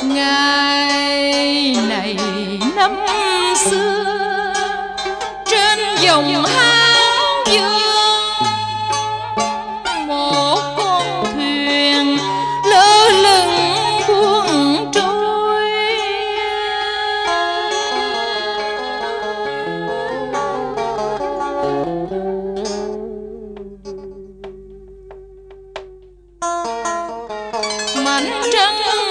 Ngày này năm xưa trên dòng Hán Dương, một con thuyền lơ lửng buông trôi. Mảnh trăng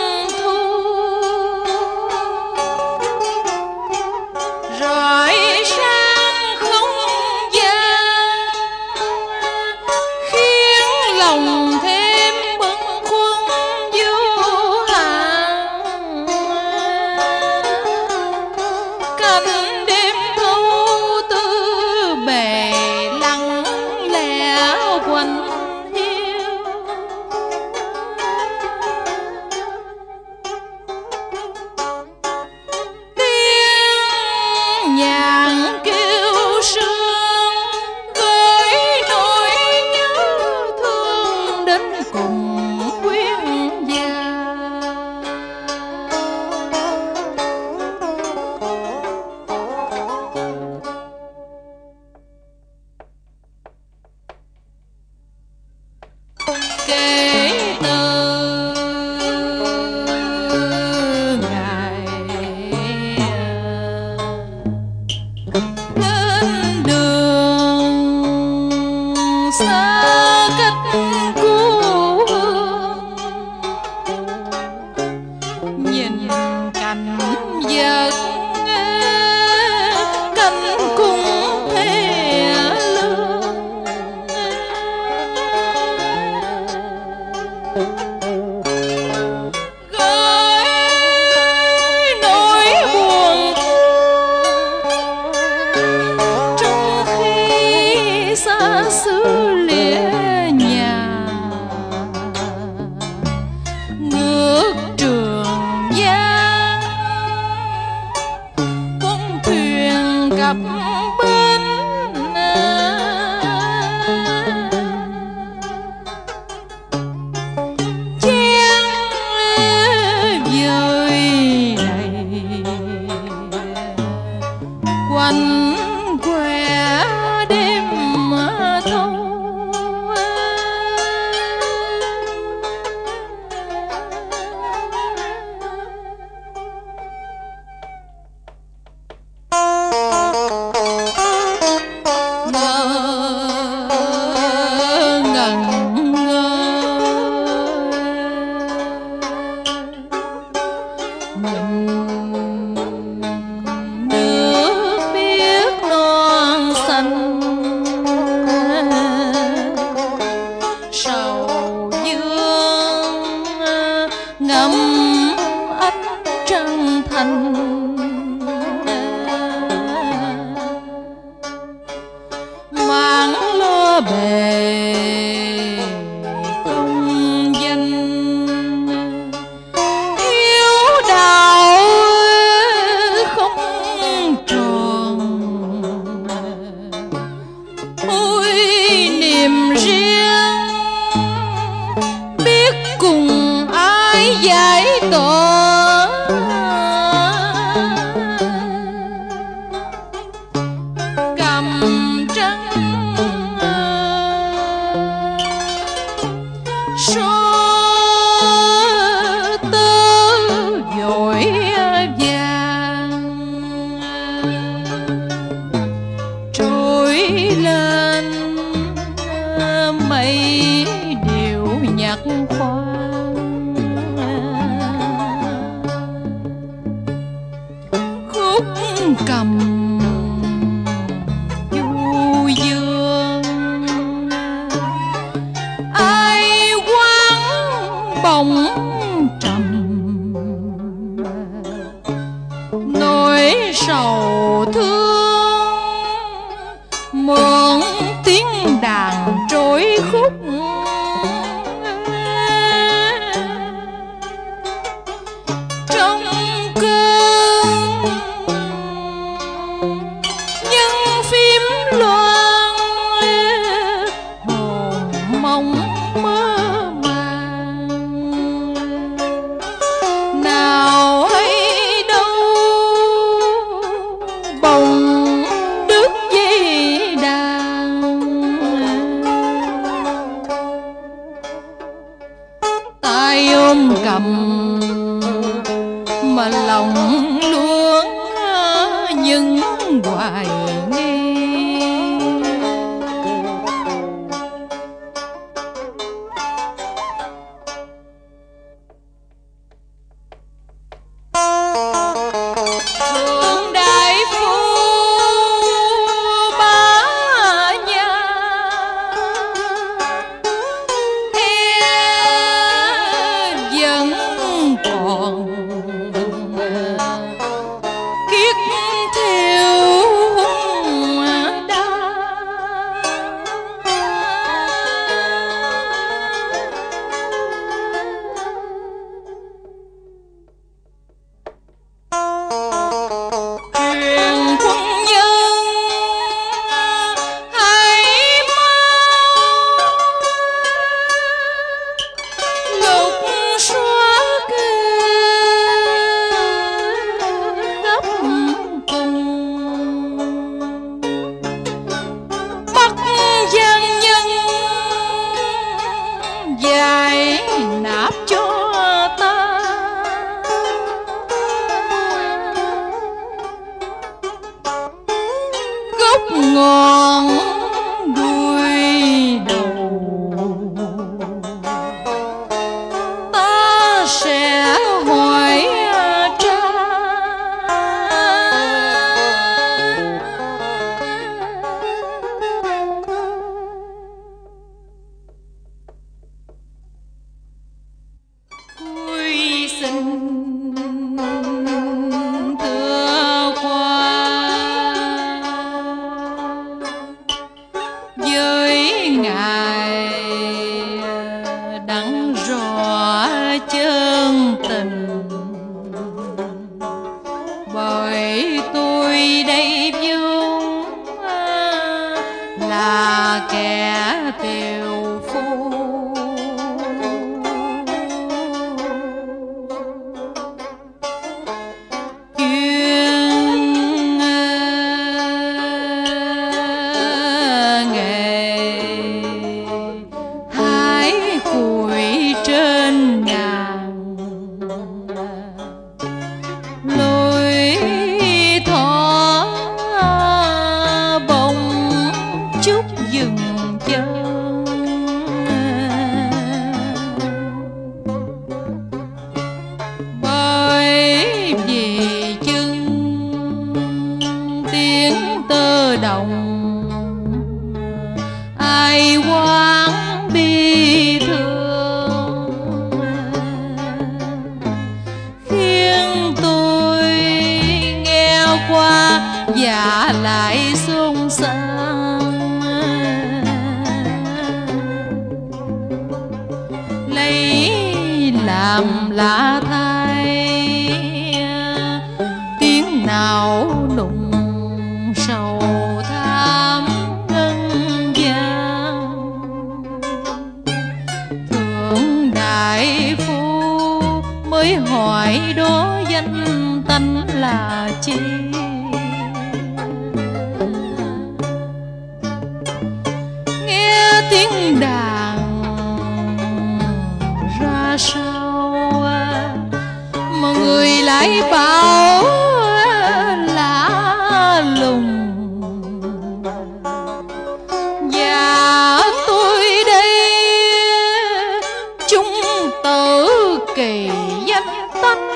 rọi sáng không gian, khiến lòng thêm bâng khuâng vô hạn. Cánh đêm thâu tư bề lặng lẽ quanh hiu, nhàn kêu sương gửi nỗi nhớ thương đến cùng quyến già. Kể từ lên đường xa cách故hương, nhìn cảnh vật cánh cung thê lương, gửi nỗi buồn trong khi xa xứ lìa nhà. Ngược Trường Giang con thuyền cập bến, chen vời đầy quanh què đêm thâu. Ngẩn ngơ nhìn nước biếc non xanh, sầu dương ngắm ánh trăng thanh. Mang lo bề công danh, hiếu đạo không tròn. Ôi niềm riêng biết cùng ai giải tỏa, cầm trăng số tơ vội vàng trôi lên mây điệu nhạc khoan. Khúc cầm du dương ai quán bóng trầm, nỗi sầu thương mượn tiếng đàn trôi khúc. Trong cơn nhân phim loan hồn mong mơ màng, nào ôm cầm mà lòng luôn nhưng hoài nghi. Thượng đại phu bá nhà em vẫn còn kiết theo đa. Truyền quân nhân hãy mau lục xóa khắp cùng bắt gian nhân giải nạp cho ta. Gốc ngọn đuôi đầu ta sẽ hỏi tra. Cuối xin thưa qua với ngài đặng rõ chân tình, bởi tôi đây vốn là kẻ tiều phu. Chuyên nghề hái củi trên ngàn, lối thỏ bông chút dừng chân. Bởi vì chừng tiếng tơ đồng ai quán bi thương, khiến tôi nghe qua và lại xôn xao. Lấy làm lạ thay tiếng nào nụng sầu thảm ngân vang. Thượng đại phu mới hỏi đó danh tánh là chi. Nghe tiếng đàn ra sao mà người lại bảo lạ lùng. Và tôi đây chúng tự kỳ danh tánh,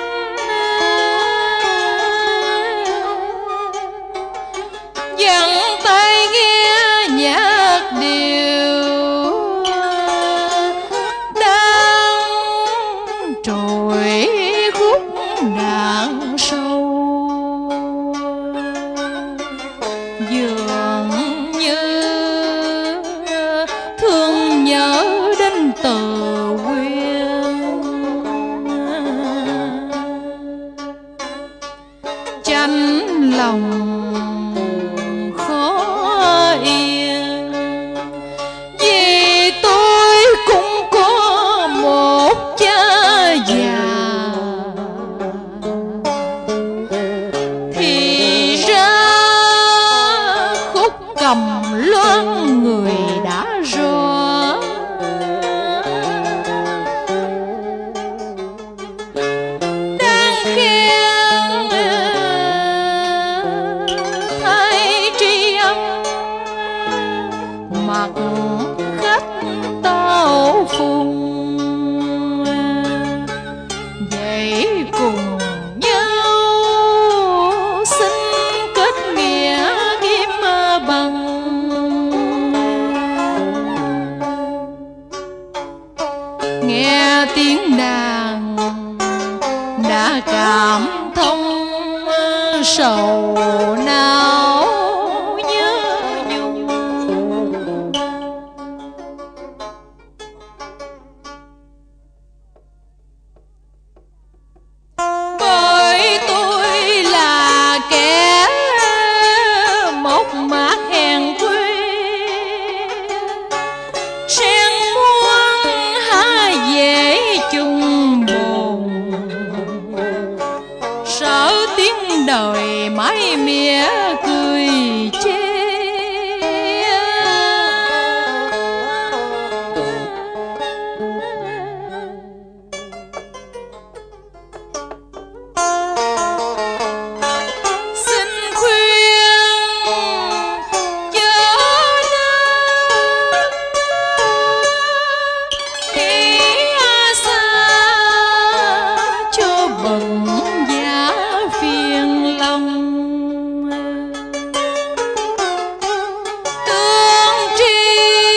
dặn tay nghe nhạc điệu đang trồi khúc đàn sâu. Dường như thương nhớ đến từ quyên, chạnh lòng khó yên. Vì tôi cũng có một cha già, thì ra khúc cầm loan người đã rõ. nghe tiếng nàng đã cảm thông sầu não nhớ nhung. Bởi tôi là kẻ mộc mạc hèn quê, sen muôn há dễ chung buồn, sợ tiếng đời mãi mỉa cười chê. Xin khuyên chớ nên nghĩ xa cho bận giá phiền lòng. Tương tri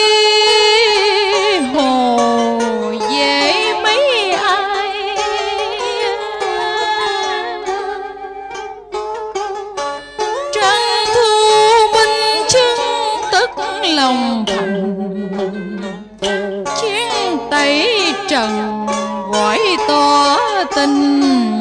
hồ dễ mấy ai, trăng thu minh chứng tức lòng thành, chiến tẩy trần gọi tỏ tình